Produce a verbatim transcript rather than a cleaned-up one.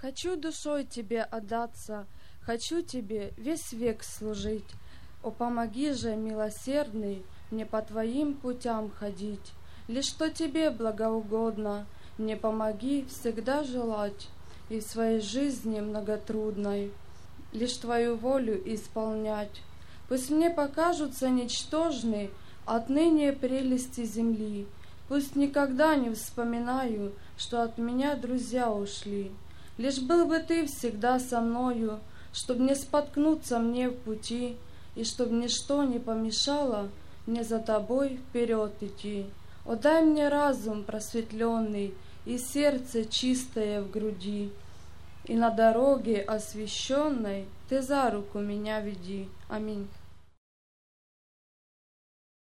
Хочу душой тебе отдаться, хочу тебе весь век служить. О, помоги же, милосердный, мне по твоим путям ходить. Лишь что тебе благоугодно, мне помоги всегда желать и в своей жизни многотрудной лишь твою волю исполнять. Пусть мне покажутся ничтожны отныне прелести земли, пусть никогда не вспоминаю, что от меня друзья ушли. Лишь был бы ты всегда со мною, чтоб не споткнуться мне в пути, и чтоб ничто не помешало мне за тобой вперед идти. О, дай мне разум просветленный и сердце чистое в груди, и на дороге освященной ты за руку меня веди. Аминь.